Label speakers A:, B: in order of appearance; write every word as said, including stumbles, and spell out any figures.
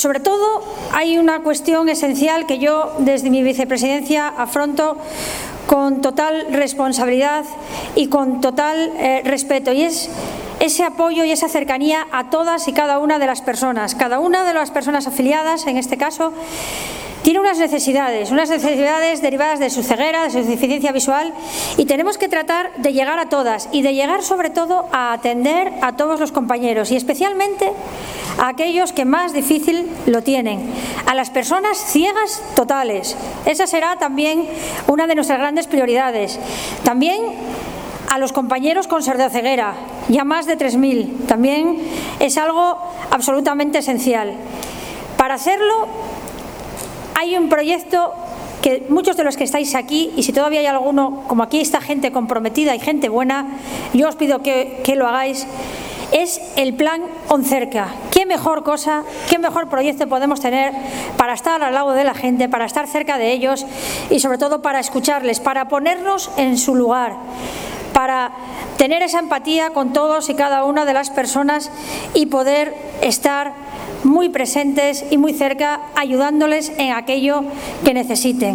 A: sobre todo, hay una cuestión esencial que yo, desde mi vicepresidencia, afronto con total responsabilidad y con total eh, respeto, y es ese apoyo y esa cercanía a todas y cada una de las personas. Cada una de las personas afiliadas, en este caso, tiene unas necesidades, unas necesidades derivadas de su ceguera, de su deficiencia visual, y tenemos que tratar de llegar a todas y de llegar sobre todo a atender a todos los compañeros y especialmente a aquellos que más difícil lo tienen, a las personas ciegas totales. Esa será también una de nuestras grandes prioridades. También a los compañeros con sordoceguera, ya más de tres mil, también es algo absolutamente esencial. Para hacerlo hay un proyecto que muchos de los que estáis aquí, y si todavía hay alguno, como aquí está gente comprometida y gente buena, yo os pido que, que lo hagáis, es el plan OnCerca. ¿Qué mejor cosa, qué mejor proyecto podemos tener para estar al lado de la gente, para estar cerca de ellos y sobre todo para escucharles, para ponernos en su lugar, para tener esa empatía con todos y cada una de las personas y poder estar muy presentes y muy cerca ayudándoles en aquello que necesiten.